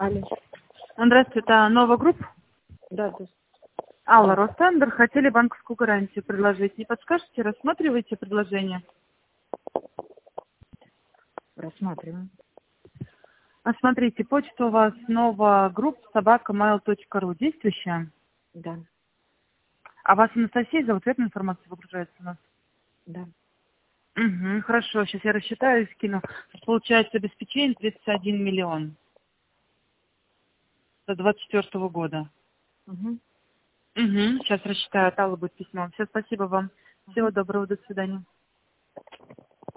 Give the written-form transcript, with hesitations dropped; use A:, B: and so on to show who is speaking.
A: Алло.
B: Здравствуйте, это Нова Групп.
A: Да, да.
B: Алла, Ростендер. Хотели банковскую гарантию предложить. Не подскажете, рассматриваете предложение?
A: Рассматриваем.
B: Смотрите, почта у вас Нова Групп @mail.ru действующая.
A: Да,
B: А вас Анастасия зовут, верно, информация выгружается у нас?
A: да.
B: Угу, хорошо, сейчас я рассчитаю и скину. Получается обеспечение 31 миллион до 24 года.
A: Угу.
B: Угу, сейчас рассчитаю, от Аллы будет письмо. Все, спасибо вам. Всего доброго, до свидания.